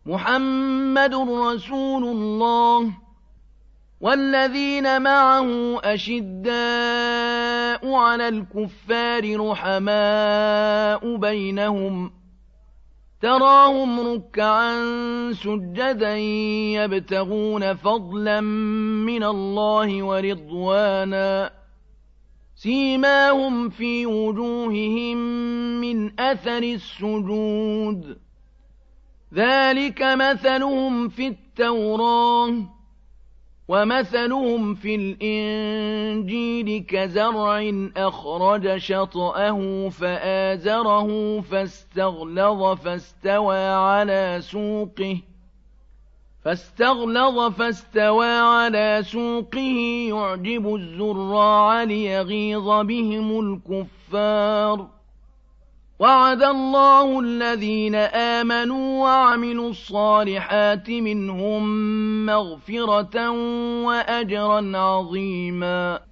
محمد رسول الله والذين معه أشداء على الكفار رحماء بينهم تراهم ركعا سجدا يبتغون فضلا من الله ورضوانا سيماهم في وجوههم من أثر السجود ذلك مثلهم في التوراة ومثلهم في الإنجيل كزرع أخرج شطأه فآزره فاستغلظ فاستوى على سوقه يعجب الزراع ليغيظ بهم الكفار وعد الله الذين آمنوا وعملوا الصالحات منهم مغفرة وأجرا عظيما